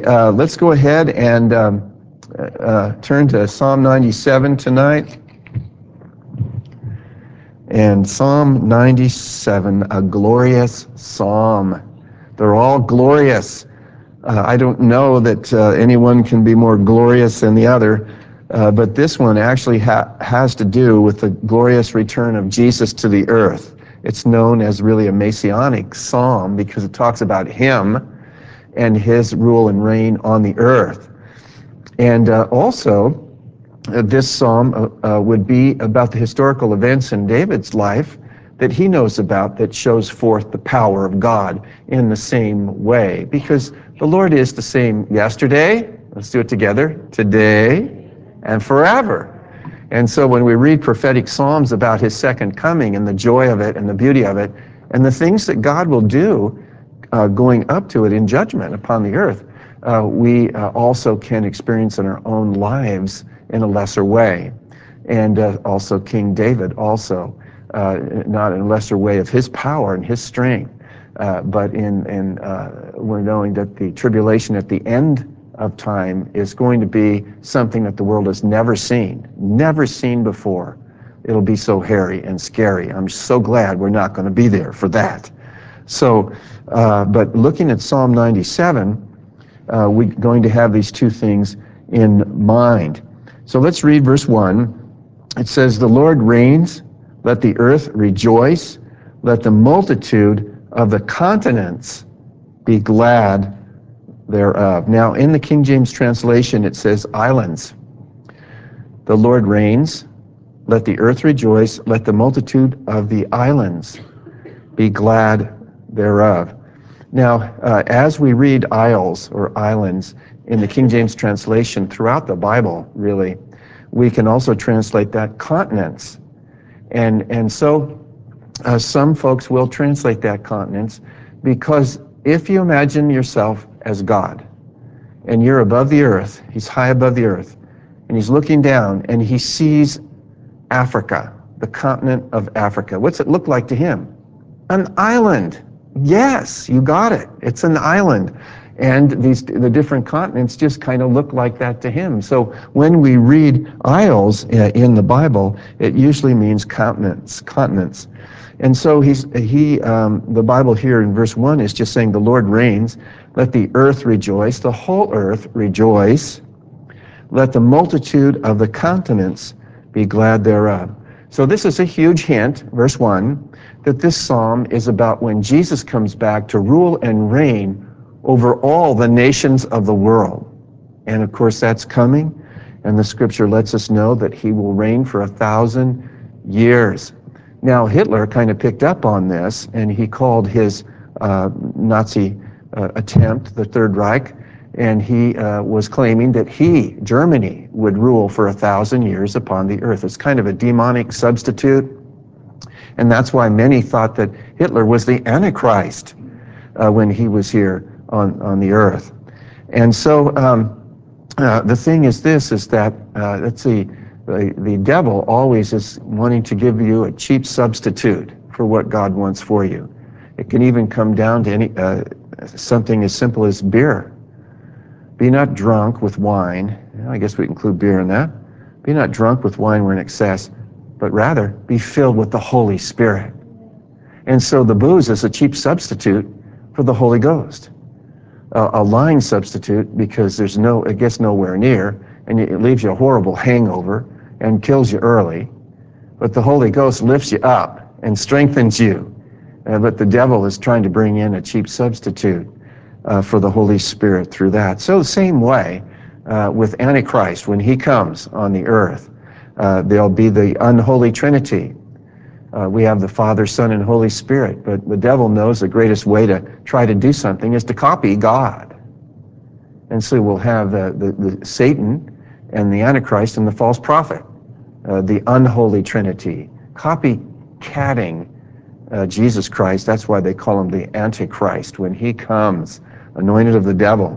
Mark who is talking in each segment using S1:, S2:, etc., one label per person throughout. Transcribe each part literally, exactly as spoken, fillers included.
S1: uh, let's go ahead and um, uh, turn to Psalm ninety-seven tonight. And Psalm ninety-seven, a glorious psalm. They're all glorious. Uh, I don't know that uh, anyone can be more glorious than the other, uh, but this one actually ha has to do with the glorious return of Jesus to the earth. It's known as really a messianic psalm because it talks about him and his rule and reign on the earth. And uh, also, uh, this psalm uh, uh, would be about the historical events in David's life that he knows about that shows forth the power of God in the same way. Because the Lord is the same yesterday, let's do it together, today, and forever. And so when we read prophetic psalms about his second coming and the joy of it and the beauty of it and the things that God will do uh, going up to it in judgment upon the earth, uh, we uh, also can experience in our own lives in a lesser way. And uh, also King David also, uh, not in a lesser way of his power and his strength, uh, but in, in uh, we're knowing that the tribulation at the end of time is going to be something that the world has never seen, never seen before. It'll be so hairy and scary. I'm so glad we're not going to be there for that. So, uh, but looking at Psalm ninety-seven, uh, we're going to have these two things in mind. So let's read verse one. It says, "The Lord reigns, let the earth rejoice, let the multitude of the continents be glad thereof." Now, in the King James translation, it says islands. The Lord reigns, let the earth rejoice, let the multitude of the islands be glad thereof. Now, uh, as we read isles or islands in the King James translation throughout the Bible, really, we can also translate that continents. And, and so uh, some folks will translate that continents because if you imagine yourself as God, and you're above the earth, he's high above the earth, and he's looking down and he sees Africa, the continent of Africa. What's it look like to him? An island. Yes, you got it. It's an island. And these the different continents just kind of look like that to him. So when we read isles in the Bible, it usually means continents, continents. And so he's he um, the Bible here in verse one is just saying the Lord reigns. Let the earth rejoice, the whole earth rejoice. Let the multitude of the continents be glad thereof. So this is a huge hint, verse one, that this psalm is about when Jesus comes back to rule and reign over all the nations of the world. And of course that's coming, and the scripture lets us know that he will reign for a thousand years. Now Hitler kind of picked up on this, and he called his uh, Nazi uh, attempt the Third Reich, and he uh, was claiming that he, Germany, would rule for a thousand years upon the earth. It's kind of a demonic substitute, and that's why many thought that Hitler was the Antichrist uh, when he was here on, on the earth. And so um, uh, the thing is this, is that, uh, let's see, the, the devil always is wanting to give you a cheap substitute for what God wants for you. It can even come down to any uh, something as simple as beer. Be not drunk with wine. I guess we include beer in that. Be not drunk with wine where in excess, but rather be filled with the Holy Spirit. And so the booze is a cheap substitute for the Holy Ghost. Uh, a lying substitute because there's no, it gets nowhere near, and it leaves you a horrible hangover and kills you early. But the Holy Ghost lifts you up and strengthens you. Uh, but the devil is trying to bring in a cheap substitute Uh, for the Holy Spirit through that. So the same way uh, with Antichrist, when he comes on the earth, uh, there'll be the unholy Trinity. Uh, we have the Father, Son, and Holy Spirit, but the devil knows the greatest way to try to do something is to copy God. And so we'll have uh, the, the Satan and the Antichrist and the false prophet, uh, the unholy Trinity, copycatting uh, Jesus Christ. That's why they call him the Antichrist when he comes, anointed of the devil.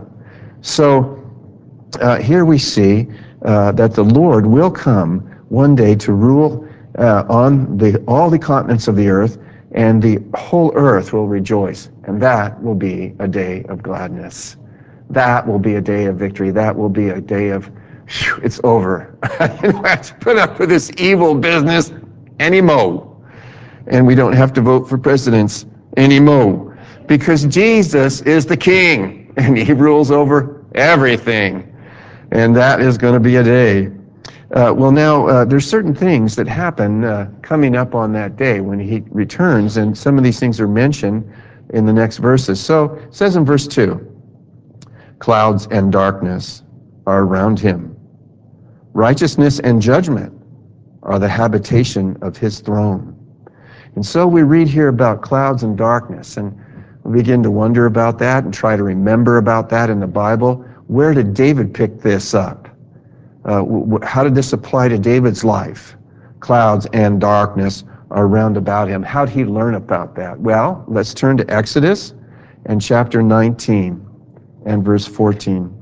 S1: So uh, here we see uh, that the Lord will come one day to rule uh, on the, all the continents of the earth, and the whole earth will rejoice, and that will be a day of gladness. That will be a day of victory. That will be a day of, whew, it's over. You don't have to put up with this evil business anymore. And we don't have to vote for presidents anymore. Because Jesus is the king, and he rules over everything. And that is going to be a day. Uh, well, now, uh, there's certain things that happen uh, coming up on that day when he returns, and some of these things are mentioned in the next verses. So it says in verse two, clouds and darkness are around him. Righteousness and judgment are the habitation of his throne. And so we read here about clouds and darkness, and we begin to wonder about that and try to remember about that in the Bible. Where did David pick this up? Uh, w- w- how did this apply to David's life? Clouds and darkness are round about him. How did he learn about that? Well, let's turn to Exodus and chapter nineteen and verse fourteen.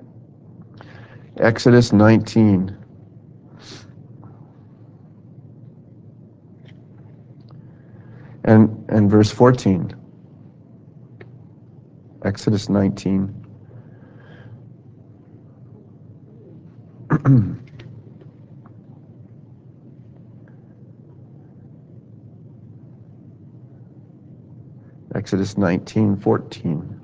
S1: Exodus nineteen. And, and verse fourteen. Exodus nineteen. Exodus nineteen, fourteen.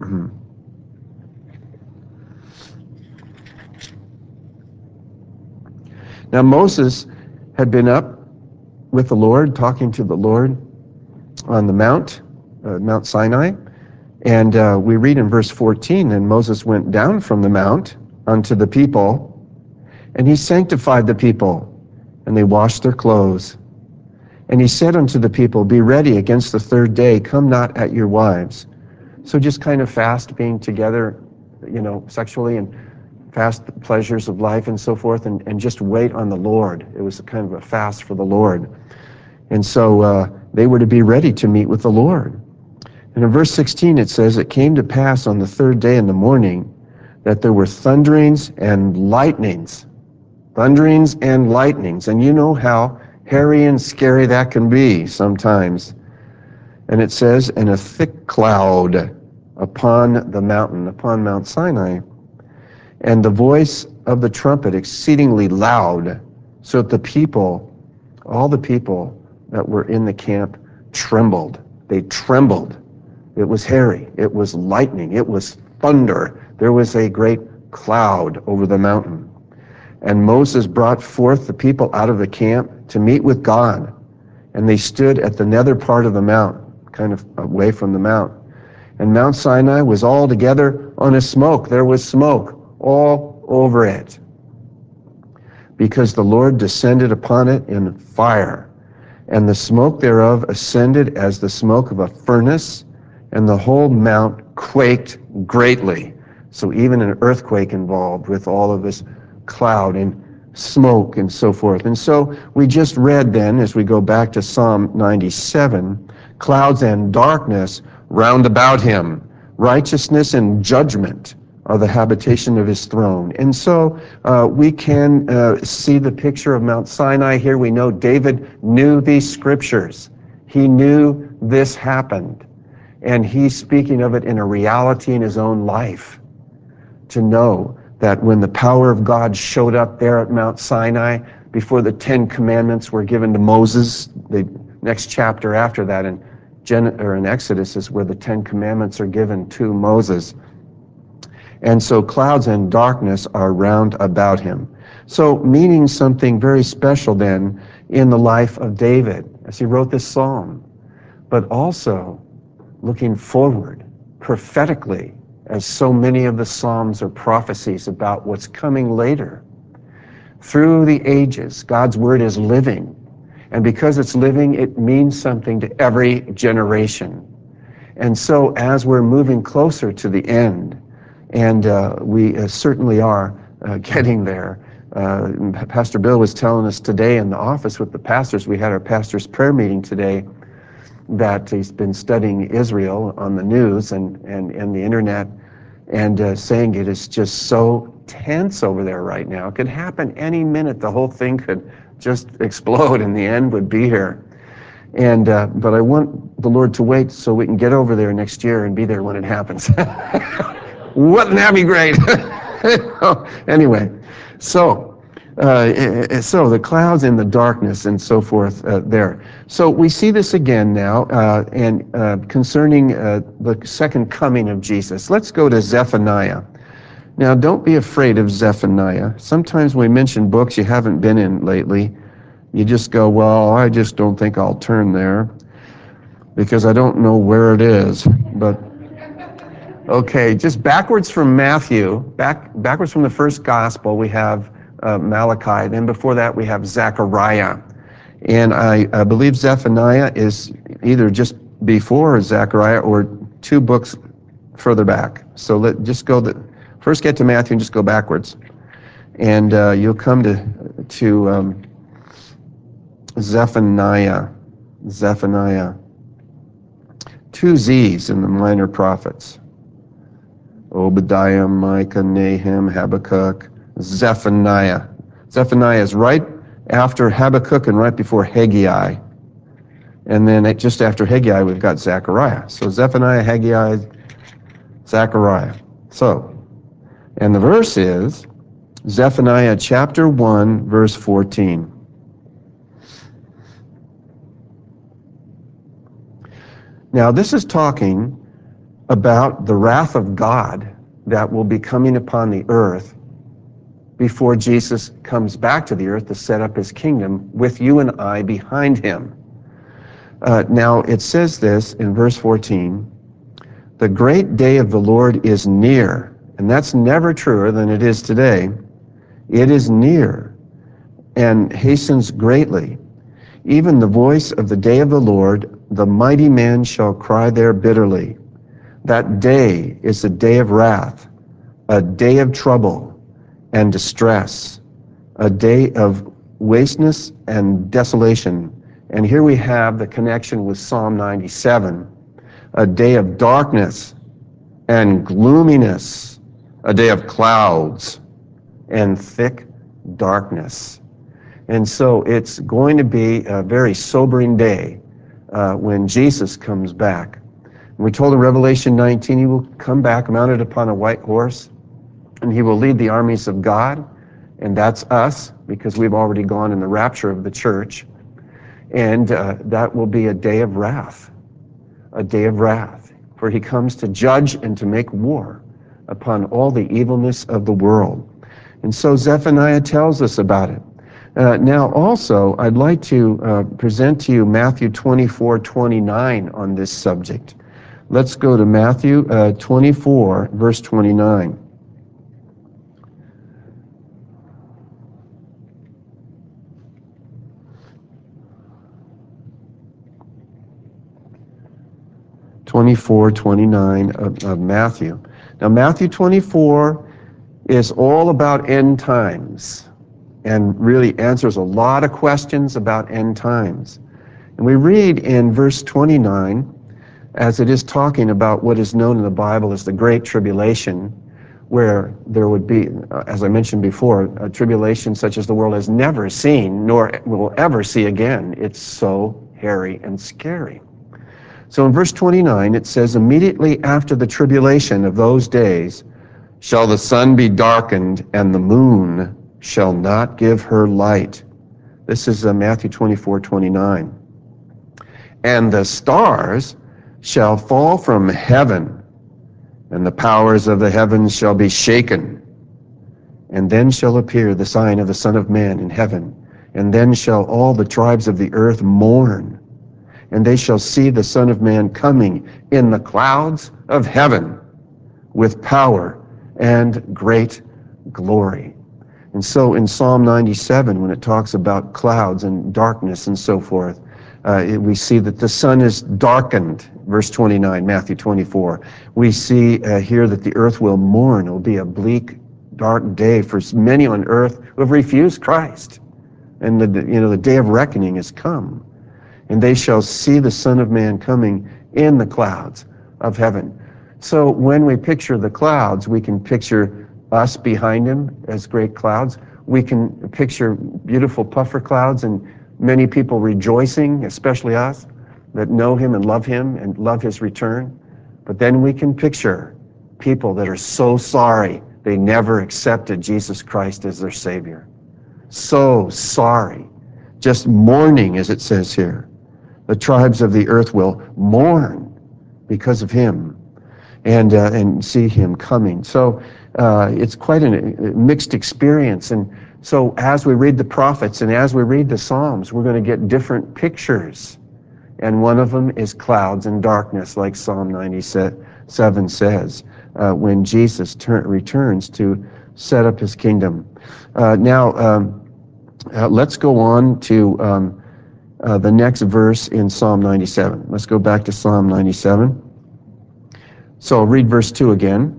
S1: Now Moses had been up with the Lord, talking to the Lord on the mount, uh, Mount Sinai. And uh, we read in verse fourteen, and Moses went down from the mount unto the people, and he sanctified the people, and they washed their clothes. And he said unto the people, be ready against the third day, come not at your wives. So just kind of fast being together, you know, sexually, and fast pleasures of life and so forth, and, and just wait on the Lord. It was kind of a fast for the Lord. And so uh, they were to be ready to meet with the Lord. And in verse sixteen it says, it came to pass on the third day in the morning that there were thunderings and lightnings. Thunderings and lightnings. And you know how hairy and scary that can be sometimes. And it says, and a thick cloud upon the mountain, upon Mount Sinai, and the voice of the trumpet exceedingly loud, so that the people, all the people that were in the camp trembled. They trembled. It was hairy. It was lightning. It was thunder. There was a great cloud over the mountain. And Moses brought forth the people out of the camp to meet with God. And they stood at the nether part of the mount, kind of away from the mount. And Mount Sinai was all together on a smoke. There was smoke all over it, because the Lord descended upon it in fire. And the smoke thereof ascended as the smoke of a furnace, and the whole mount quaked greatly. So even an earthquake involved with all of this cloud and smoke and so forth. And so we just read then, as we go back to Psalm ninety-seven, clouds and darkness round about him, righteousness and judgment are the habitation of his throne. And so uh, we can uh, see the picture of Mount Sinai here. We know David knew these scriptures. He knew this happened. And he's speaking of it in a reality in his own life, to know that when the power of God showed up there at Mount Sinai, before the Ten Commandments were given to Moses, the next chapter after that in, Gen- or in Exodus is where the Ten Commandments are given to Moses. And so clouds and darkness are round about him. So meaning something very special then in the life of David as he wrote this psalm, but also looking forward prophetically, as so many of the Psalms are prophecies about what's coming later. Through the ages, God's Word is living. And because it's living, it means something to every generation. And so as we're moving closer to the end, and uh, we uh, certainly are uh, getting there. Uh, Pastor Bill was telling us today in the office with the pastors, we had our pastor's prayer meeting today, that he's been studying Israel on the news and, and, and the internet, and uh, saying it is just so tense over there right now. It could happen any minute. The whole thing could just explode and the end would be here. And uh, but I want the Lord to wait so we can get over there next year and be there when it happens. Wouldn't that be great? Anyway, so uh, so the clouds and the darkness and so forth uh, there. So we see this again now, uh, and uh, concerning uh, the second coming of Jesus. Let's go to Zephaniah. Now, don't be afraid of Zephaniah. Sometimes when we mention books you haven't been in lately, you just go, well, I just don't think I'll turn there because I don't know where it is. But okay, just backwards from Matthew, back backwards from the first gospel, we have uh, Malachi. Then before that, we have Zechariah. And I, I believe Zephaniah is either just before Zechariah or two books further back. So let just go the first get to Matthew and just go backwards, and uh, you'll come to to um, Zephaniah. Zephaniah. Two Z's in the minor prophets. Obadiah, Micah, Nahum, Habakkuk, Zephaniah. Zephaniah is right after Habakkuk and right before Haggai. And then just after Haggai, we've got Zechariah. So Zephaniah, Haggai, Zechariah. So, and the verse is Zephaniah chapter one, verse fourteen. Now, this is talking about the wrath of God that will be coming upon the earth before Jesus comes back to the earth to set up his kingdom with you and I behind him. Uh, now, it says this in verse fourteen, the great day of the Lord is near, and that's never truer than it is today. It is near and hastens greatly. Even the voice of the day of the Lord, the mighty man shall cry there bitterly. That day is a day of wrath, a day of trouble and distress, a day of wasteness and desolation. And here we have the connection with Psalm ninety-seven, a day of darkness and gloominess, a day of clouds and thick darkness. And so it's going to be a very sobering day uh, when Jesus comes back. And we told in Revelation nineteen, he will come back mounted upon a white horse, and he will lead the armies of God, and that's us, because we've already gone in the rapture of the church. And uh, that will be a day of wrath, a day of wrath, for he comes to judge and to make war upon all the evilness of the world. And so Zephaniah tells us about it. Uh, now also, I'd like to uh, present to you Matthew twenty-four twenty-nine on this subject. Let's go to Matthew uh, twenty-four, verse twenty-nine. twenty-four twenty-nine of, of Matthew. Now, Matthew twenty-four is all about end times and really answers a lot of questions about end times. And we read in verse twenty-nine, as it is talking about what is known in the Bible as the Great Tribulation, where there would be, as I mentioned before, a tribulation such as the world has never seen, nor will ever see again. It's so hairy and scary. So in verse twenty-nine, it says, immediately after the tribulation of those days shall the sun be darkened, and the moon shall not give her light. This is uh, Matthew twenty-four twenty-nine. And the stars shall fall from heaven, and the powers of the heavens shall be shaken. And then shall appear the sign of the Son of Man in heaven. And then shall all the tribes of the earth mourn, and they shall see the Son of Man coming in the clouds of heaven with power and great glory. And so in Psalm ninety-seven, when it talks about clouds and darkness and so forth, uh, it, we see that the sun is darkened, verse twenty-nine, Matthew twenty-four. We see uh, here that the earth will mourn. It will be a bleak, dark day for many on earth who have refused Christ. And the, you know, the day of reckoning has come. And they shall see the Son of Man coming in the clouds of heaven. So when we picture the clouds, we can picture us behind him as great clouds. We can picture beautiful puffer clouds and many people rejoicing, especially us, that know him and love him and love his return. But then we can picture people that are so sorry they never accepted Jesus Christ as their Savior. So sorry. Just mourning, as it says here. The tribes of the earth will mourn because of him and uh, and see him coming. So uh, it's quite a mixed experience. And so as we read the prophets and as we read the Psalms, we're going to get different pictures. And one of them is clouds and darkness, like Psalm ninety-seven says, uh, when Jesus turn, returns to set up his kingdom. Uh, now, um, uh, let's go on to um, uh, the next verse in Psalm ninety-seven. Let's go back to Psalm ninety-seven. So I'll read verse two again.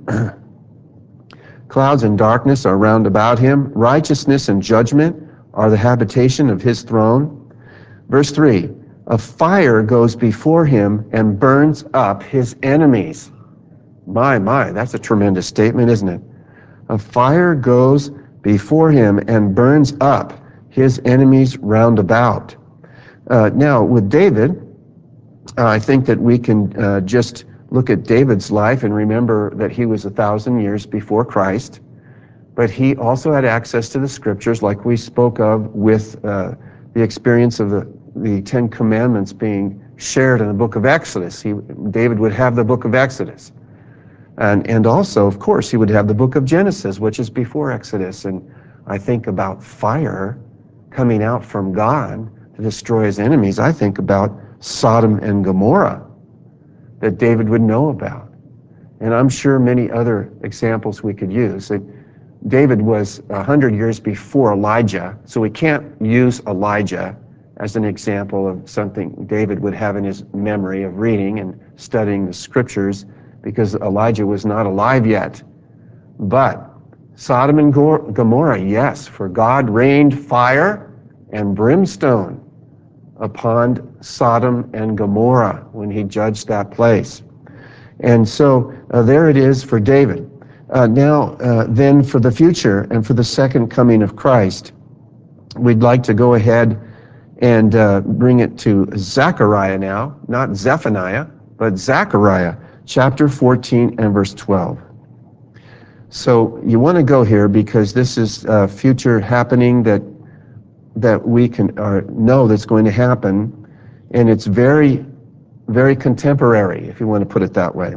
S1: Clouds and darkness are round about him. Righteousness and judgment are the habitation of his throne. Verse three, a fire goes before him and burns up his enemies. My, my, that's a tremendous statement, isn't it? A fire goes before him and burns up his enemies round about. Uh, now, with David, uh, I think that we can uh, just look at David's life and remember that he was a thousand years before Christ, but he also had access to the scriptures like we spoke of with uh, the experience of the, the Ten Commandments being shared in the book of Exodus. He, David would have the book of Exodus. And, and also, of course, he would have the book of Genesis, which is before Exodus. And I think about fire coming out from God to destroy his enemies. I think about Sodom and Gomorrah that David would know about. And I'm sure many other examples we could use. That David was a hundred years before Elijah, so we can't use Elijah as an example of something David would have in his memory of reading and studying the scriptures, because Elijah was not alive yet. But Sodom and Gomorrah, yes, for God rained fire and brimstone upon Sodom and Gomorrah when he judged that place. And so uh, there it is for David. Uh, now, uh, then for the future and for the second coming of Christ, we'd like to go ahead and uh, bring it to Zechariah now, not Zephaniah, but Zechariah, chapter fourteen and verse twelve. So you want to go here because this is a future happening that that we can uh, know that's going to happen, and it's very, very contemporary, if you want to put it that way.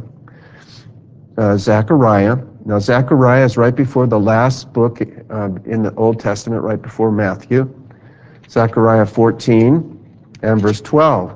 S1: Uh, Zechariah. Now, Zechariah is right before the last book uh, in the Old Testament, right before Matthew. Zechariah fourteen and verse twelve.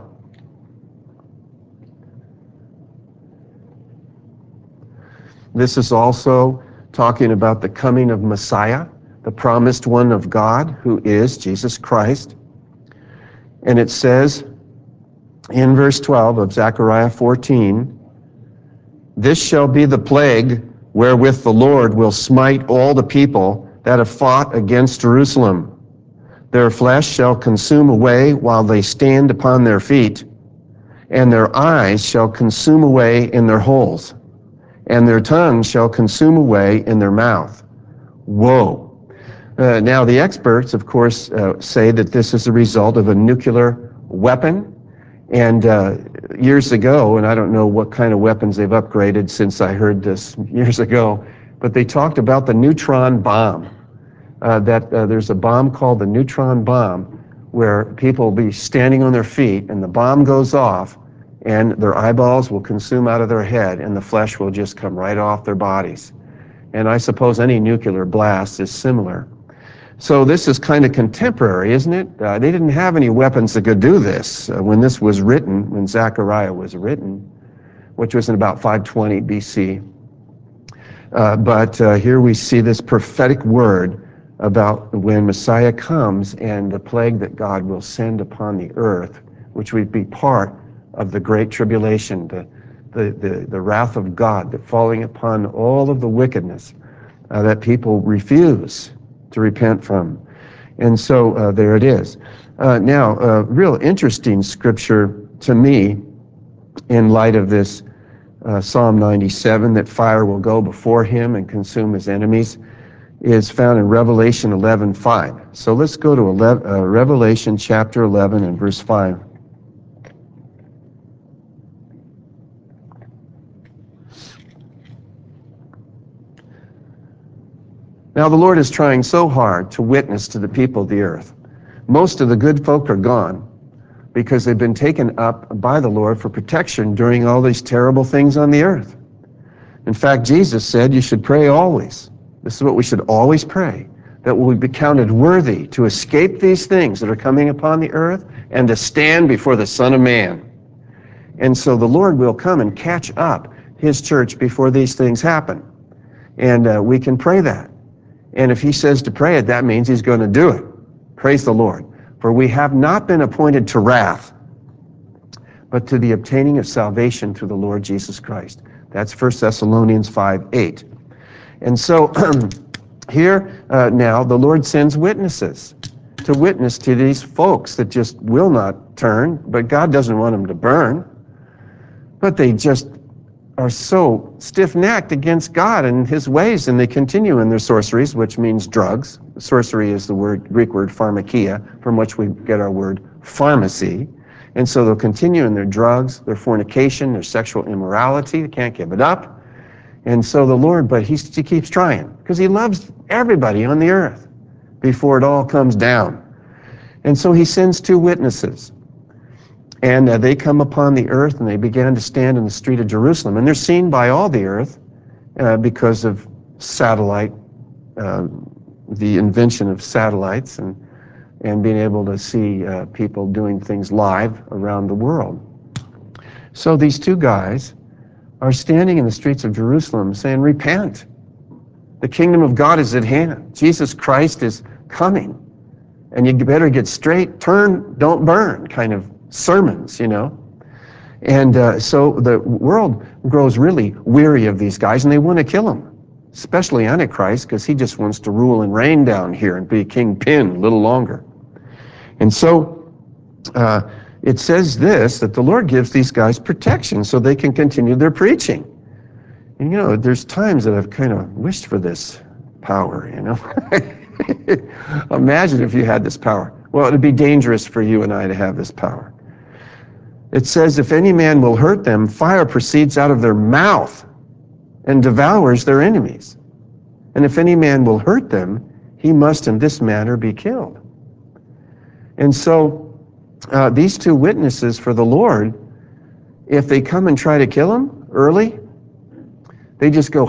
S1: This is also talking about the coming of Messiah, the promised one of God, who is Jesus Christ. And it says in verse twelve of Zechariah fourteen, this shall be the plague wherewith the Lord will smite all the people that have fought against Jerusalem. Their flesh shall consume away while they stand upon their feet, and their eyes shall consume away in their holes, and their tongue shall consume away in their mouth. Woe. Uh, now, the experts, of course, uh, say that this is a result of a nuclear weapon. And uh, years ago, and I don't know what kind of weapons they've upgraded since I heard this years ago, but they talked about the neutron bomb. Uh, that uh, there's a bomb called the neutron bomb where people will be standing on their feet and the bomb goes off and their eyeballs will consume out of their head and the flesh will just come right off their bodies. And I suppose any nuclear blast is similar. So this is kind of contemporary, isn't it? Uh, they didn't have any weapons that could do this uh, when this was written, when Zechariah was written, which was in about five twenty B C. Uh, but uh, here we see this prophetic word about when Messiah comes and the plague that God will send upon the earth, which would be part of the Great Tribulation, the, the, the, the wrath of God that falling upon all of the wickedness uh, that people refuse to repent from. And so uh, there it is. Uh, now, a uh, real interesting scripture to me in light of this uh, Psalm ninety-seven, that fire will go before him and consume his enemies, is found in Revelation eleven five. So let's go to eleven, uh, Revelation chapter eleven and verse five. Now the Lord is trying so hard to witness to the people of the earth. Most of the good folk are gone because they've been taken up by the Lord for protection during all these terrible things on the earth. In fact, Jesus said you should pray always. This is what we should always pray, that we'll be counted worthy to escape these things that are coming upon the earth and to stand before the Son of Man. And so the Lord will come and catch up his church before these things happen. And uh, we can pray that. And if he says to pray it, that means he's going to do it. Praise the Lord. For we have not been appointed to wrath, but to the obtaining of salvation through the Lord Jesus Christ. That's First Thessalonians five eight. And so here uh, now the Lord sends witnesses to witness to these folks that just will not turn, but God doesn't want them to burn. But they just are so stiff-necked against God and his ways, and they continue in their sorceries, which means drugs. Sorcery is the word, Greek word pharmakia, from which we get our word pharmacy. And so they'll continue in their drugs, their fornication, their sexual immorality. They can't give it up. And so the Lord, but he, he keeps trying, because he loves everybody on the earth before it all comes down. And so he sends two witnesses. And uh, they come upon the earth, and they began to stand in the street of Jerusalem. And they're seen by all the earth uh, because of satellite, uh, the invention of satellites, and, and being able to see uh, people doing things live around the world. So these two guys are standing in the streets of Jerusalem saying, repent. The kingdom of God is at hand. Jesus Christ is coming. And you better get straight, turn, don't burn, kind of sermons, you know. And uh, so the world grows really weary of these guys, and they want to kill them, especially Antichrist, because he just wants to rule and reign down here and be kingpin a little longer. And so uh, it says this, that the Lord gives these guys protection so they can continue their preaching. And you know, there's times that I've kind of wished for this power, you know. Imagine if you had this power. Well, it would be dangerous for you and I to have this power. It says, if any man will hurt them, fire proceeds out of their mouth and devours their enemies. And if any man will hurt them, he must in this manner be killed. And so uh, these two witnesses for the Lord, if they come and try to kill him early, they just go,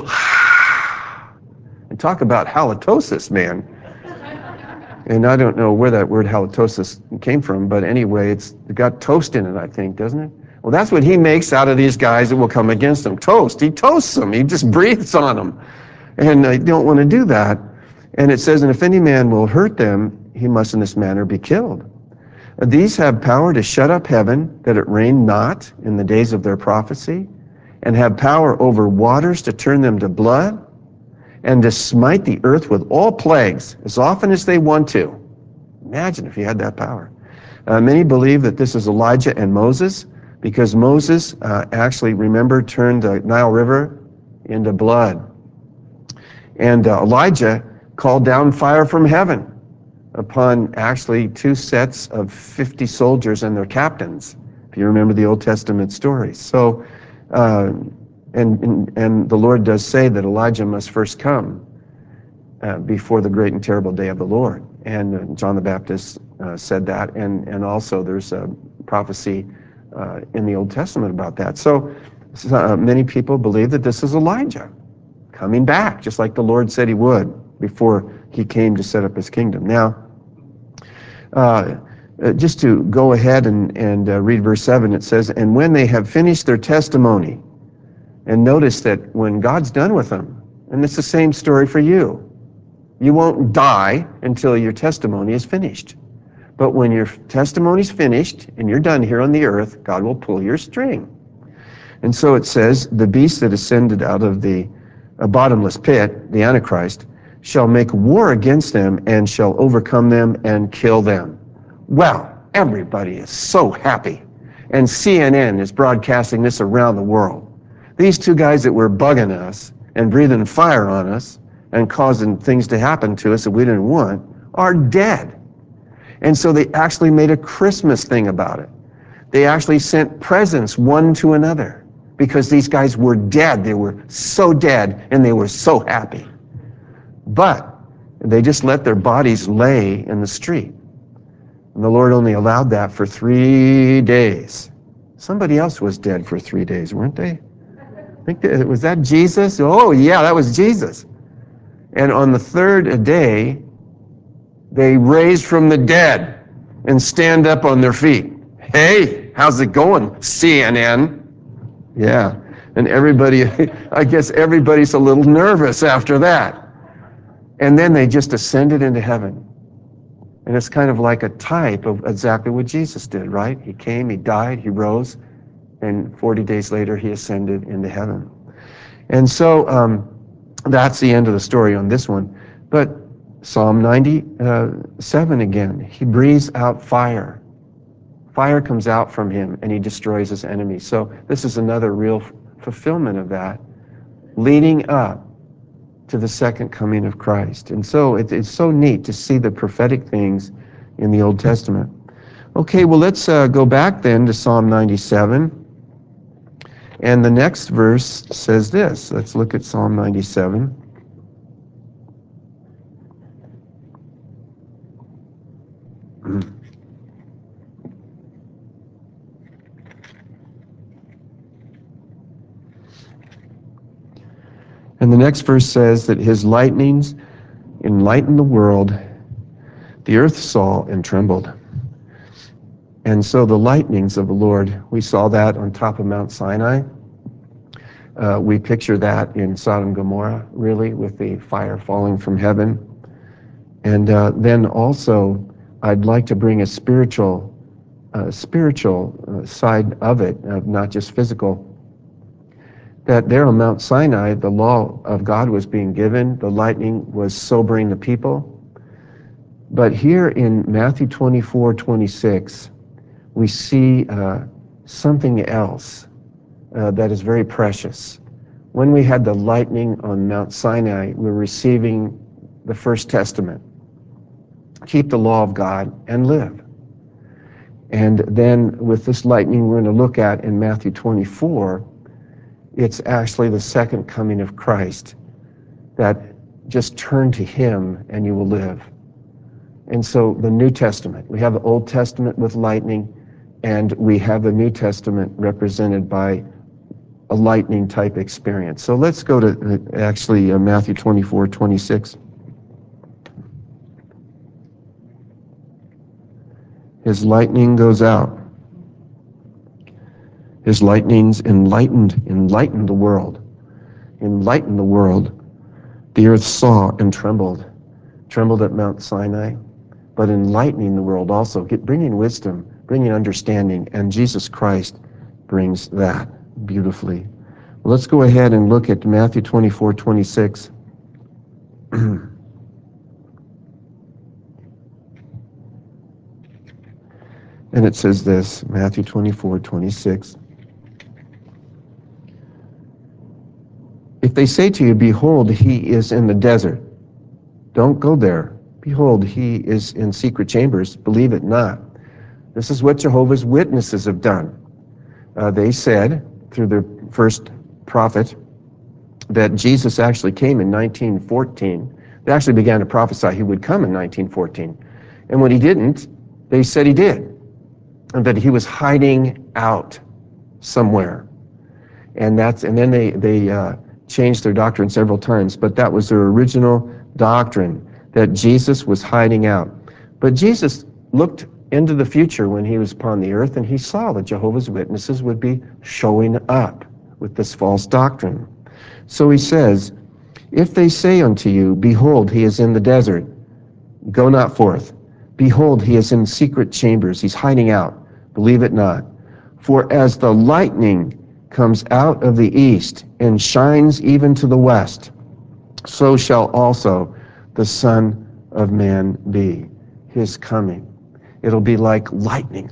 S1: and talk about halitosis, man. And I don't know where that word halitosis came from, but anyway, it's got toast in it, I think, doesn't it? Well, that's what he makes out of these guys that will come against him. Toast. He toasts them. He just breathes on them. And I don't want to do that. And it says, and if any man will hurt them, he must in this manner be killed. These have power to shut up heaven, that it rain not in the days of their prophecy, and have power over waters to turn them to blood, and to smite the earth with all plagues as often as they want to. Imagine if you had that power. Uh, many believe that this is Elijah and Moses, because Moses uh, actually, remember, turned the Nile River into blood. And uh, Elijah called down fire from heaven upon actually two sets of fifty soldiers and their captains, if you remember the Old Testament stories. So, uh, And, and, and the Lord does say that Elijah must first come uh, before the great and terrible day of the Lord. And uh, John the Baptist uh, said that, and, and also there's a prophecy uh, in the Old Testament about that. So uh, many people believe that this is Elijah coming back, just like the Lord said he would before he came to set up his kingdom. Now, uh, uh, just to go ahead and, and uh, read verse seven, it says, and when they have finished their testimony. And notice that when God's done with them, and it's the same story for you, you won't die until your testimony is finished. But when your testimony's finished and you're done here on the earth, God will pull your string. And so it says, the beast that ascended out of the uh, bottomless pit, the Antichrist, shall make war against them and shall overcome them and kill them. Well, everybody is so happy. And C N N is broadcasting this around the world. These two guys that were bugging us and breathing fire on us and causing things to happen to us that we didn't want are dead. And so they actually made a Christmas thing about it. They actually sent presents one to another because these guys were dead. They were so dead and they were so happy. But They just let their bodies lay in the street. And the Lord only allowed that for three days. Somebody else was dead for three days, weren't they? I think that, was that Jesus? Oh, yeah, that was Jesus. And on the third day, they raised from the dead and stand up on their feet. Hey, how's it going, C N N? Yeah, and everybody, I guess everybody's a little nervous after that. And then they just ascended into heaven. And it's kind of like a type of exactly what Jesus did, right? He came, he died, he rose, and forty days later he ascended into heaven. And so um, that's the end of the story on this one. But Psalm ninety-seven again, he breathes out fire. Fire comes out from him and he destroys his enemies. So this is another real f- fulfillment of that, leading up to the second coming of Christ. And so it, it's so neat to see the prophetic things in the Old Testament. Okay, well, let's uh, go back then to Psalm ninety-seven. And the next verse says this. Let's look at Psalm ninety-seven. And the next verse says that his lightnings enlightened the world. The earth saw and trembled. And so the lightnings of the Lord, we saw that on top of Mount Sinai. Uh, we picture that in Sodom and Gomorrah, really, with the fire falling from heaven. And uh, then also, I'd like to bring a spiritual, uh, spiritual uh, side of it, uh, not just physical. That there on Mount Sinai, the law of God was being given. The lightning was sobering the people. But here in Matthew twenty-four, twenty-six, we see uh, something else uh, that is very precious. When we had the lightning on Mount Sinai, we were receiving the First Testament. Keep the law of God and live. And then with this lightning we're going to look at in Matthew twenty-four, it's actually the second coming of Christ, that just turn to him and you will live. And so the New Testament, we have the Old Testament with lightning, and we have the New Testament represented by a lightning type experience. So let's go to uh, actually uh, Matthew twenty-four, twenty-six. His lightning goes out. His lightnings enlightened, enlightened the world. Enlightened the world. The earth saw and trembled. Trembled at Mount Sinai, but enlightening the world also, get, bringing wisdom, bringing understanding, and Jesus Christ brings that beautifully. Well, let's go ahead and look at Matthew twenty-four, twenty-six. And it says this, Matthew twenty-four, twenty-six. If they say to you, behold, he is in the desert, don't go there. Behold, he is in secret chambers, believe it not. This is what Jehovah's Witnesses have done. Uh, they said, through their first prophet, that Jesus actually came in nineteen fourteen. They actually began to prophesy he would come in nineteen fourteen. And when he didn't, they said he did, and that he was hiding out somewhere. And that's and then they, they uh, changed their doctrine several times, but that was their original doctrine, that Jesus was hiding out. But Jesus looked into the future when he was upon the earth, and he saw that Jehovah's Witnesses would be showing up with this false doctrine. So he says, if they say unto you, behold, he is in the desert, go not forth. Behold, he is in secret chambers, he's hiding out. Believe it not. For as the lightning comes out of the east and shines even to the west, so shall also the Son of Man be. His coming. It'll be like lightning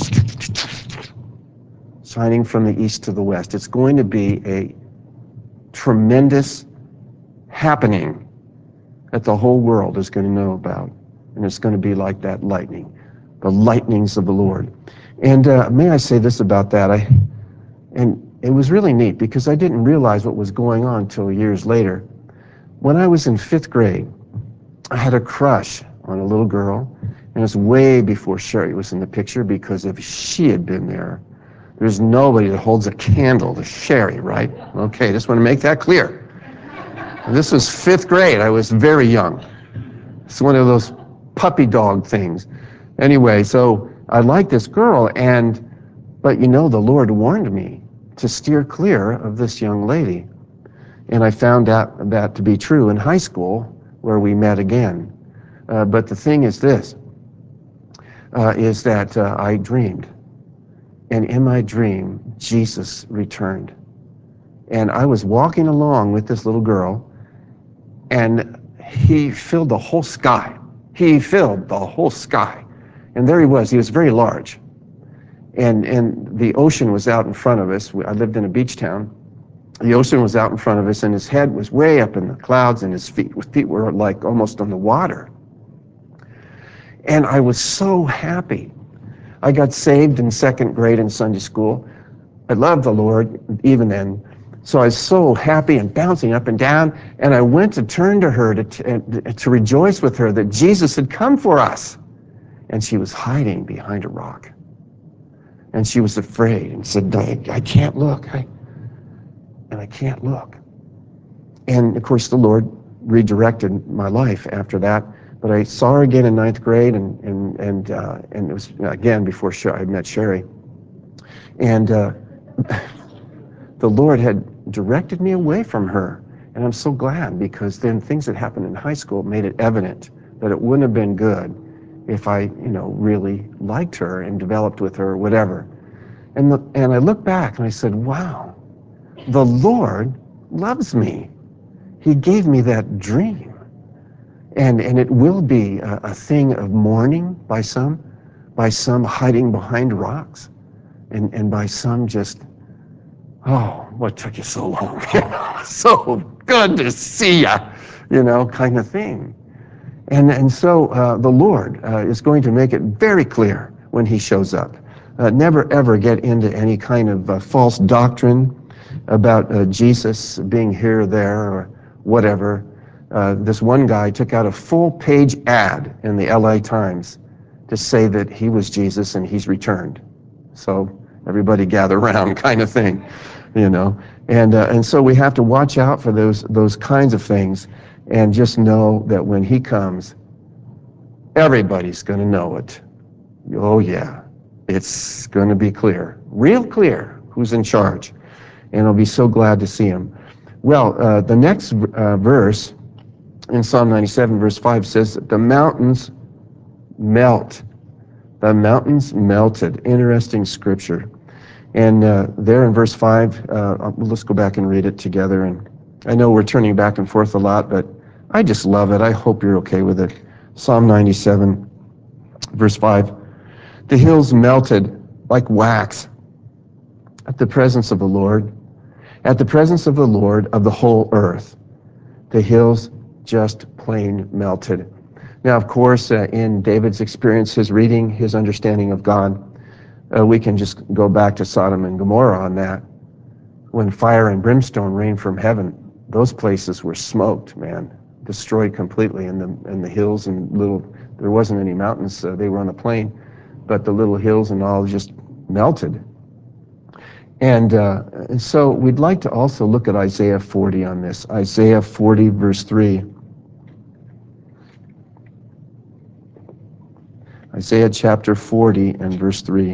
S1: shining from the east to the west. It's going to be a tremendous happening that the whole world is going to know about. And it's going to be like that lightning, the lightnings of the Lord. And uh, may I say this about that? I, and it was really neat because I didn't realize what was going on until years later. When I was in fifth grade, I had a crush on a little girl, and it was way before Sherry was in the picture, because if she had been there, there's nobody that holds a candle to Sherry, right? Okay, just want to make that clear. This was fifth grade. I was very young. It's one of those puppy dog things. Anyway, so I liked this girl, and but you know, the Lord warned me to steer clear of this young lady. And I found out that to be true in high school, where we met again. Uh, but the thing is this, uh, is that uh, I dreamed. And in my dream, Jesus returned. And I was walking along with this little girl, and he filled the whole sky. He filled the whole sky. And there he was. He was very large. And, and the ocean was out in front of us. I lived in a beach town. The ocean was out in front of us, and his head was way up in the clouds, and his feet, his feet were like almost on the water. And I was so happy. I got saved in second grade in Sunday school. I loved the Lord even then. So I was so happy and bouncing up and down, and I went to turn to her to, to, to rejoice with her that Jesus had come for us. And she was hiding behind a rock. And she was afraid and said, I, I can't look. I, and I can't look. And of course, the Lord redirected my life after that. But I saw her again in ninth grade, and and and uh, and it was again before I met Sherry. And uh, the Lord had directed me away from her, and I'm so glad, because then things that happened in high school made it evident that it wouldn't have been good if I, you know, really liked her and developed with her or whatever. And the, and I look back and I said, wow, the Lord loves me. He gave me that dream. And and it will be a, a thing of mourning by some, by some hiding behind rocks, and, and by some just, oh, what took you so long? So good to see ya, you know, kind of thing. And and so uh, the Lord uh, is going to make it very clear when he shows up. Uh, never ever get into any kind of uh, false doctrine about uh, Jesus being here or there or whatever. Uh, this one guy took out a full-page ad in the L A Times to say that he was Jesus and he's returned. So everybody gather around, kind of thing, you know. And uh, and so we have to watch out for those those kinds of things, and just know that when he comes, everybody's going to know it. Oh yeah, it's going to be clear, real clear, who's in charge, and I'll be so glad to see him. Well, uh, the next uh, verse in Psalm ninety-seven, verse five says that the mountains melt. The mountains melted. Interesting scripture. And uh, there in verse five, uh, let's go back and read it together. And I know we're turning back and forth a lot, but I just love it. I hope you're okay with it. Psalm ninety-seven, verse five. The hills melted like wax at the presence of the Lord, at the presence of the Lord of the whole earth. The hills just plain melted. Now, of course, uh, in David's experience, his reading, his understanding of God, uh, we can just go back to Sodom and Gomorrah on that. When fire and brimstone rained from heaven, those places were smoked, man, destroyed completely. And the and the hills and little, there wasn't any mountains, uh, they were on a plain, but the little hills and all just melted. And, uh, and so we'd like to also look at Isaiah forty on this. Isaiah forty, verse three. Isaiah chapter forty and verse three.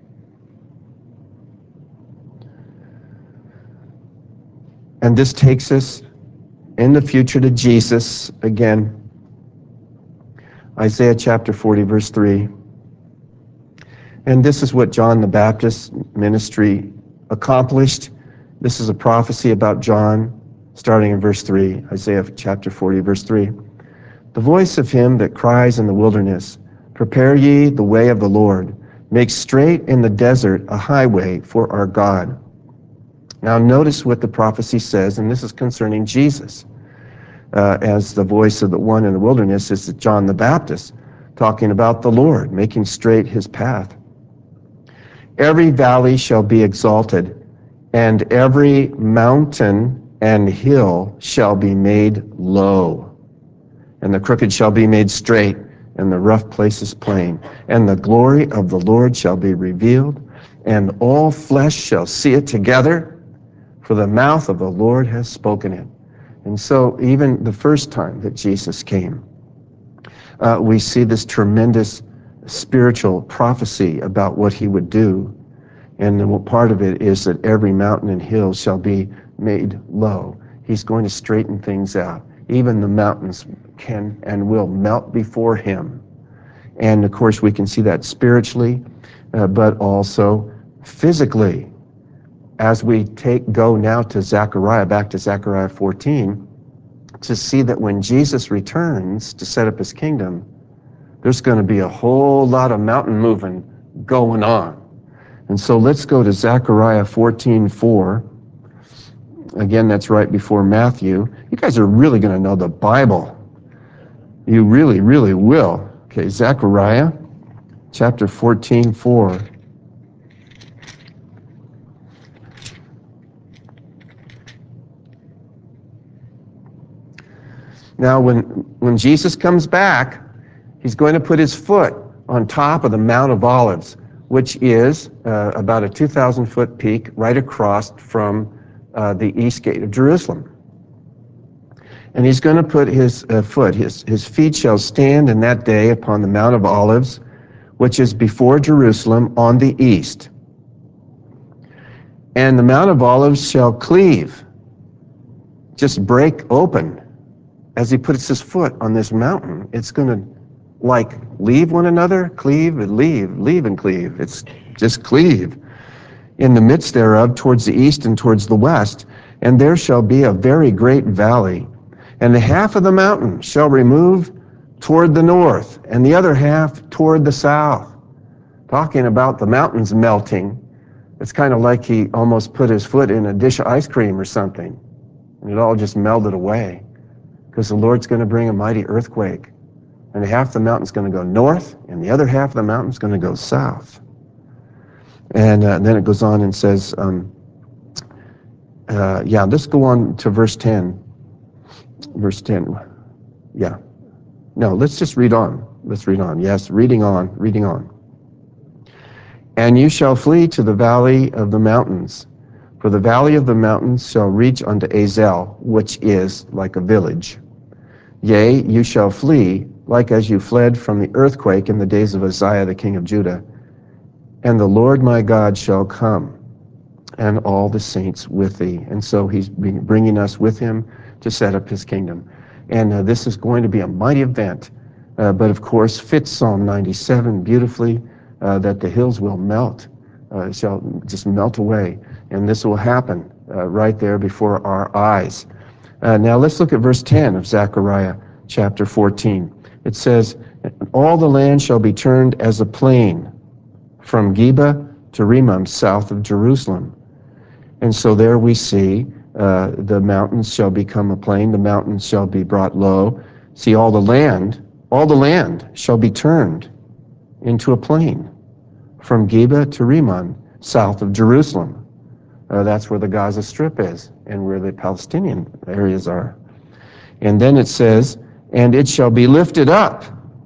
S1: And this takes us in the future to Jesus again. Isaiah chapter forty, verse three. And this is what John the Baptist's ministry accomplished. This is a prophecy about John, starting in verse three, Isaiah chapter forty, verse three. The voice of him that cries in the wilderness, prepare ye the way of the Lord, make straight in the desert a highway for our God. Now notice what the prophecy says, and this is concerning Jesus. Uh, as the voice of the one in the wilderness is John the Baptist, talking about the Lord, making straight his path. Every valley shall be exalted, and every mountain and hill shall be made low. and the crooked shall be made straight, and the rough places plain. And the glory of the Lord shall be revealed, and all flesh shall see it together, for the mouth of the Lord has spoken it. And so even the first time that Jesus came, uh, we see this tremendous spiritual prophecy about what he would do. And then part of it is that every mountain and hill shall be made low. He's going to straighten things out. Even the mountains can and will melt before him. And of course we can see that spiritually, uh, but also physically. As we take go now to Zechariah, back to Zechariah fourteen, to see that when Jesus returns to set up his kingdom, there's going to be a whole lot of mountain moving going on. And so let's go to Zechariah fourteen four. Again, that's right before Matthew. You guys are really going to know the Bible. You really, really will. Okay, Zechariah chapter fourteen four. Now, when, when Jesus comes back, he's going to put his foot on top of the Mount of Olives, which is uh, about a two thousand foot peak right across from uh, the east gate of Jerusalem. And he's going to put his uh, foot, his, his feet shall stand in that day upon the Mount of Olives, which is before Jerusalem on the east. And the Mount of Olives shall cleave, just break open. As he puts his foot on this mountain, it's going to like leave one another, cleave and leave, leave and cleave. It's just cleave. In the midst thereof, towards the east and towards the west, and there shall be a very great valley. And the half of the mountain shall remove toward the north, and the other half toward the south. Talking about the mountains melting, it's kind of like he almost put his foot in a dish of ice cream or something, and it all just melted away. Because the Lord's going to bring a mighty earthquake. And half the mountain's going to go north, and the other half of the mountain's going to go south. And uh, then it goes on and says, um, uh, yeah, let's go on to verse ten. Verse ten, yeah. No, let's just read on. Let's read on. Yes, reading on, reading on. And you shall flee to the valley of the mountains, for the valley of the mountains shall reach unto Azel, which is like a village. Yea, you shall flee, like as you fled from the earthquake in the days of Uzziah the king of Judah. And the Lord my God shall come, and all the saints with thee. And so he's bringing us with him to set up his kingdom. And uh, this is going to be a mighty event, uh, but of course fits Psalm ninety-seven beautifully, uh, that the hills will melt, uh, shall just melt away. And this will happen uh, right there before our eyes. Uh, now let's look at verse ten of Zechariah chapter fourteen. It says, all the land shall be turned as a plain from Geba to Rimmon, south of Jerusalem. And so there we see uh, the mountains shall become a plain, the mountains shall be brought low. See, all the land, all the land shall be turned into a plain from Geba to Rimmon, south of Jerusalem. Uh, that's where the Gaza Strip is and where the Palestinian areas are. And then it says, and it shall be lifted up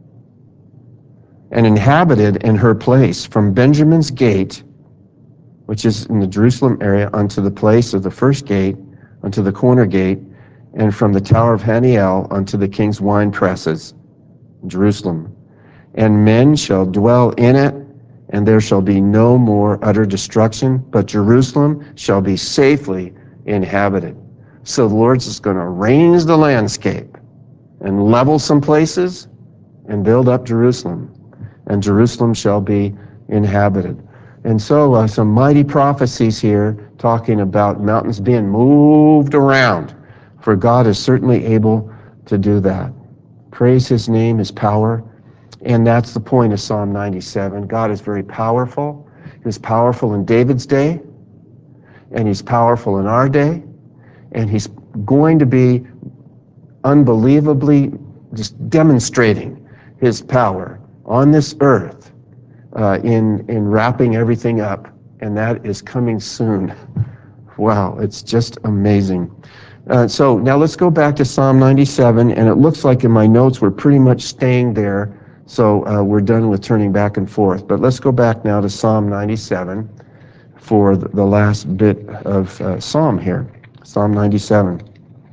S1: and inhabited in her place from Benjamin's gate, which is in the Jerusalem area, unto the place of the first gate, unto the corner gate, and from the tower of Haniel unto the king's wine presses, Jerusalem. And men shall dwell in it, and there shall be no more utter destruction, but Jerusalem shall be safely inhabited. So the Lord's just going to arrange the landscape and level some places and build up Jerusalem, and Jerusalem shall be inhabited. And so uh, some mighty prophecies here talking about mountains being moved around, for God is certainly able to do that. Praise his name, his power. And that's the point of Psalm ninety-seven. God is very powerful. He was powerful in David's day, and he's powerful in our day, and he's going to be unbelievably just demonstrating his power on this earth uh, in, in wrapping everything up, and that is coming soon. Wow, it's just amazing. Uh, so now let's go back to Psalm ninety-seven, and it looks like in my notes we're pretty much staying there, so uh, we're done with turning back and forth. But let's go back now to Psalm ninety-seven for the last bit of uh, Psalm here, Psalm ninety-seven.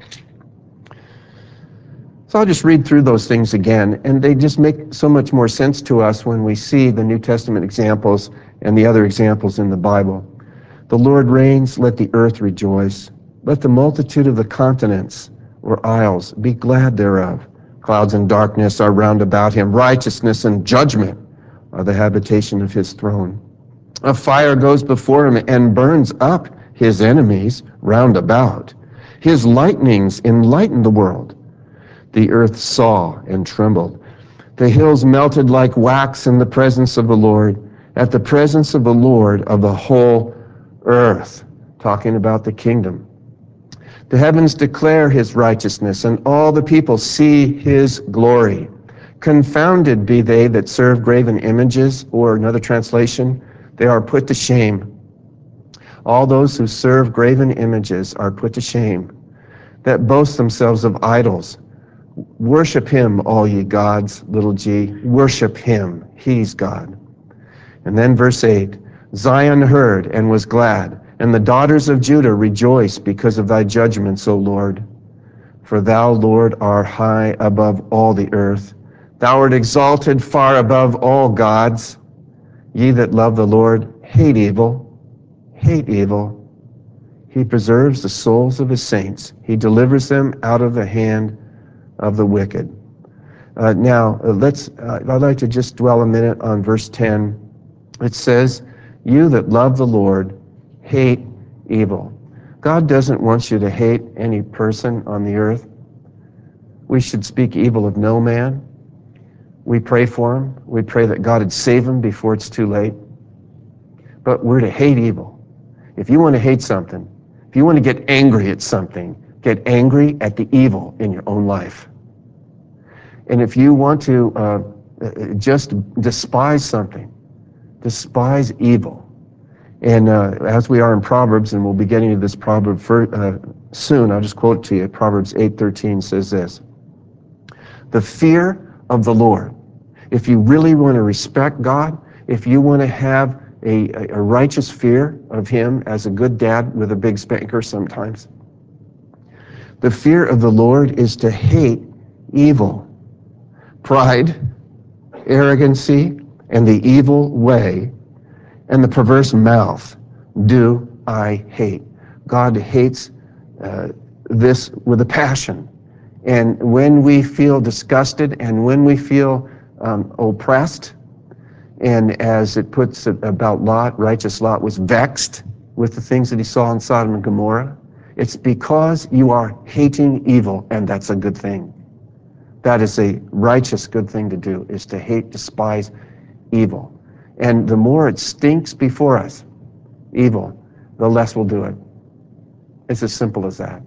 S1: So I'll just read through those things again, and they just make so much more sense to us when we see the New Testament examples and the other examples in the Bible. The Lord reigns, let the earth rejoice. Let the multitude of the continents or isles be glad thereof. Clouds and darkness are round about him. Righteousness and judgment are the habitation of his throne. A fire goes before him and burns up his enemies round about. His lightnings enlighten the world. The earth saw and trembled. The hills melted like wax in the presence of the Lord, at the presence of the Lord of the whole earth. Talking about the kingdom. The heavens declare his righteousness, and all the people see his glory. Confounded be they that serve graven images, or another translation, they are put to shame. All those who serve graven images are put to shame, that boast themselves of idols. Worship him, all ye gods, little g. Worship him. He's God. And then verse eight, Zion heard and was glad, and the daughters of Judah rejoiced because of thy judgments, O Lord. For thou, Lord, art high above all the earth. Thou art exalted far above all gods. Ye that love the Lord hate evil, hate evil. He preserves the souls of his saints. He delivers them out of the hand of the wicked. Uh, now, uh, let's. Uh, I'd like to just dwell a minute on verse ten. It says, you that love the Lord hate evil. God doesn't want you to hate any person on the earth. We should speak evil of no man. We pray for him. We pray that God would save him before it's too late. But we're to hate evil. If you want to hate something, if you want to get angry at something, get angry at the evil in your own life. And if you want to uh, just despise something, despise evil. And uh, as we are in Proverbs, and we'll be getting to this proverb for, uh, soon, I'll just quote it to you. Proverbs eight thirteen says this, the fear of the Lord. If you really want to respect God, if you want to have a, a righteous fear of him as a good dad with a big spanker sometimes, the fear of the Lord is to hate evil. Pride, arrogancy, and the evil way, and the perverse mouth do I hate. God hates uh, this with a passion. And when we feel disgusted and when we feel um, oppressed, and as it puts it about Lot, righteous Lot was vexed with the things that he saw in Sodom and Gomorrah, it's because you are hating evil, and that's a good thing. That is a righteous good thing to do, is to hate, despise evil. And the more it stinks before us, evil, the less we'll do it. It's as simple as that.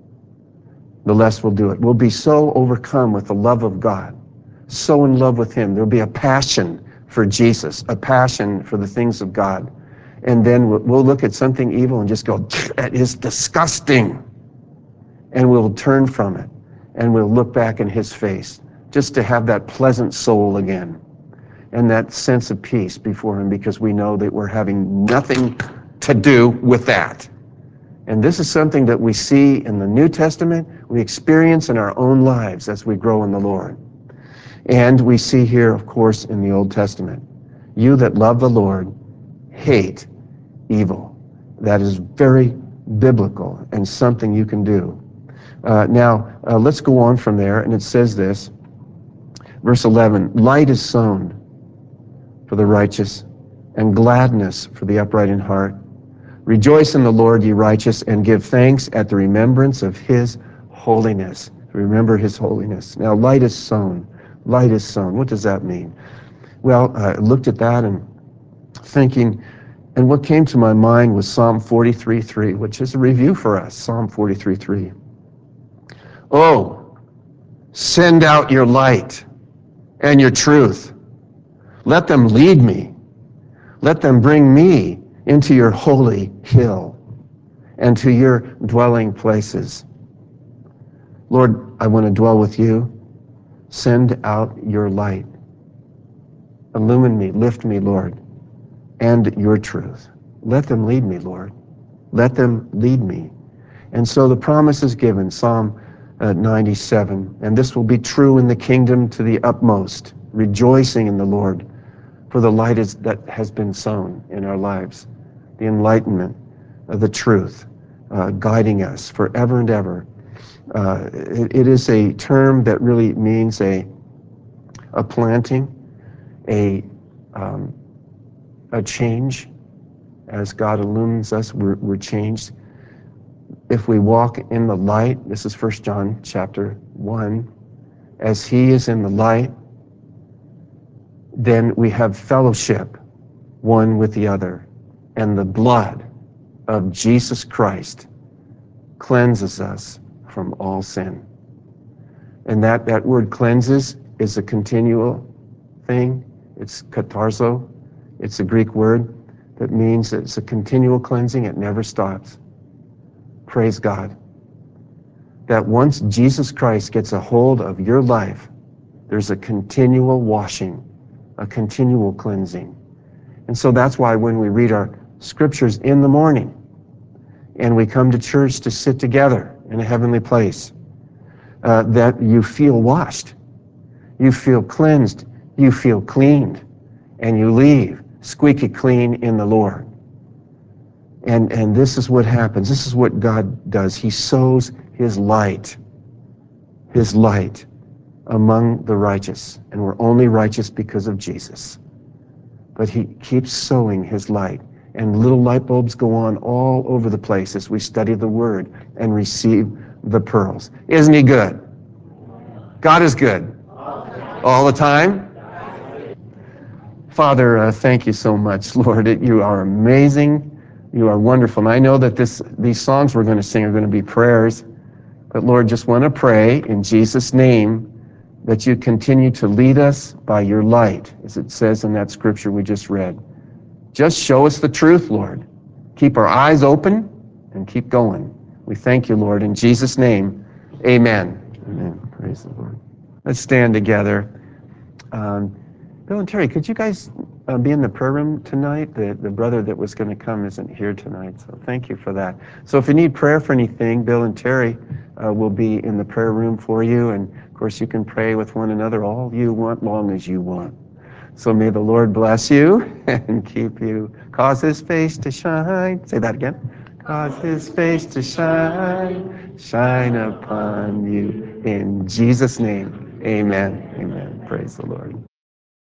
S1: The less we'll do it. We'll be so overcome with the love of God, so in love with him. There'll be a passion for Jesus, a passion for the things of God. And then we'll, we'll look at something evil and just go, that is disgusting. And we'll turn from it. And we'll look back in his face just to have that pleasant soul again and that sense of peace before him, because we know that we're having nothing to do with that. And this is something that we see in the New Testament, we experience in our own lives as we grow in the Lord. And we see here, of course, in the Old Testament, you that love the Lord hate evil. That is very biblical and something you can do. Uh, now, uh, let's go on from there, and it says this, verse eleven, light is sown for the righteous, and gladness for the upright in heart. Rejoice in the Lord, ye righteous, and give thanks at the remembrance of his holiness. Remember his holiness. Now, light is sown. Light is sown. What does that mean? Well, I looked at that and thinking, and what came to my mind was Psalm forty-three three, which is a review for us. Psalm forty-three three. Oh, send out your light and your truth. Let them lead me. Let them bring me into your holy hill and to your dwelling places. Lord, I want to dwell with you. Send out your light. Illumine me, lift me, Lord, and your truth. Let them lead me, Lord. Let them lead me. And so the promise is given, Psalm uh, ninety-seven, and this will be true in the kingdom to the utmost, rejoicing in the Lord for the light is, that has been sown in our lives, the enlightenment of the truth, uh, guiding us forever and ever. Uh, it, it is a term that really means a, a planting, a, um, a change. As God illumines us, we're, we're changed. If we walk in the light, this is First John chapter one, as he is in the light, then we have fellowship one with the other. And the blood of Jesus Christ cleanses us from all sin. And that, that word cleanses is a continual thing. It's katarzo. It's a Greek word that means it's a continual cleansing. It never stops. Praise God. That once Jesus Christ gets a hold of your life, there's a continual washing, a continual cleansing. And so that's why when we read our scriptures in the morning and we come to church to sit together in a heavenly place, uh, that you feel washed, you feel cleansed, you feel cleaned, and you leave squeaky clean in the Lord. And, and this is what happens. This is what God does. He sows his light, his light among the righteous. And we're only righteous because of Jesus. But he keeps sowing his light. And little light bulbs go on all over the place as we study the Word and receive the pearls. Isn't he good? God is good. All the time? Father, uh, thank you so much, Lord. It, you are amazing. You are wonderful. And I know that this, these songs we're going to sing are going to be prayers. But Lord, just want to pray in Jesus' name that you continue to lead us by your light, as it says in that scripture we just read. Just show us the truth, Lord. Keep our eyes open and keep going. We thank you, Lord. In Jesus' name, amen. Amen. Praise the Lord. Let's stand together. Um, Bill and Terry, could you guys uh, be in the prayer room tonight? The, the brother that was going to come isn't here tonight, so thank you for that. So if you need prayer for anything, Bill and Terry uh, will be in the prayer room for you, and of course you can pray with one another all you want, long as you want. So may the Lord bless you and keep you. Cause his face to shine. Say that again. Cause his face to shine, shine upon you. In Jesus' name, amen. Amen. Praise the Lord.